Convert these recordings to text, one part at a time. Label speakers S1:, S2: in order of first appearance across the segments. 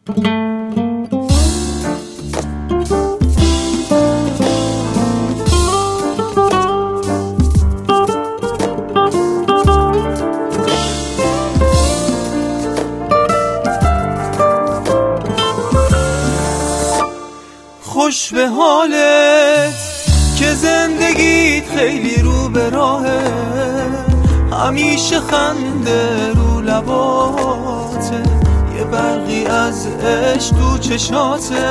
S1: خوش به حالت که زندگیت خیلی رو به راهه، همیشه خنده رو لباته، یه برقی از عشق تو چشاته.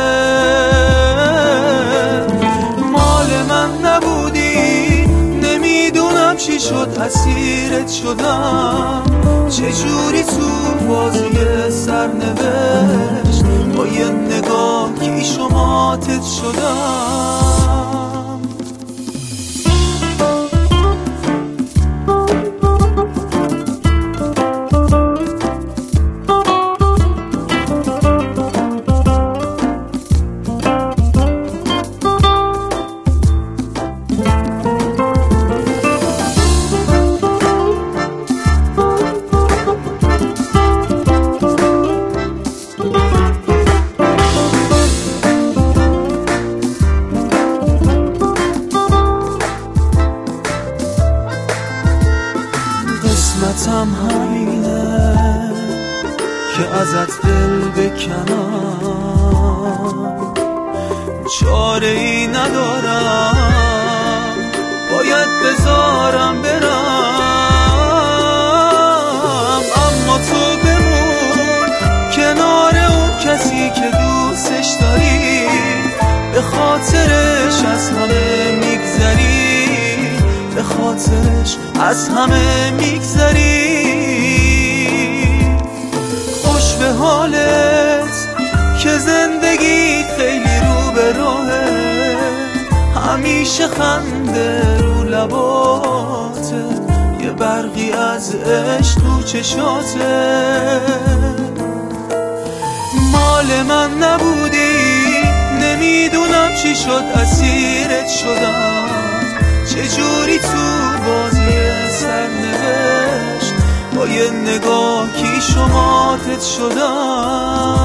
S1: مال من نبودی، نمیدونم چی شد اسیرت شدم، چجوری تو بازی سرنوشت با یه نگاه کی شماتت شدم. قسمتم همینه که ازت دل بکنم، چاره ای ندارم، باید بذارم برم. اما تو بمون کنار اون کسی که دوستش داری، به خاطرش از همه میگذری، به خاطرش از همه میگذری. خوش به حالت که زندگی خیلی رو به راهه، همیشه خنده رو لباته، یه برقی از عشق تو چشاته. مال من نبودی، نمیدونم چی شد اسیرت شدم، چجوری تو بازی سرنوشت با یه نگاه کی شماتت شدم.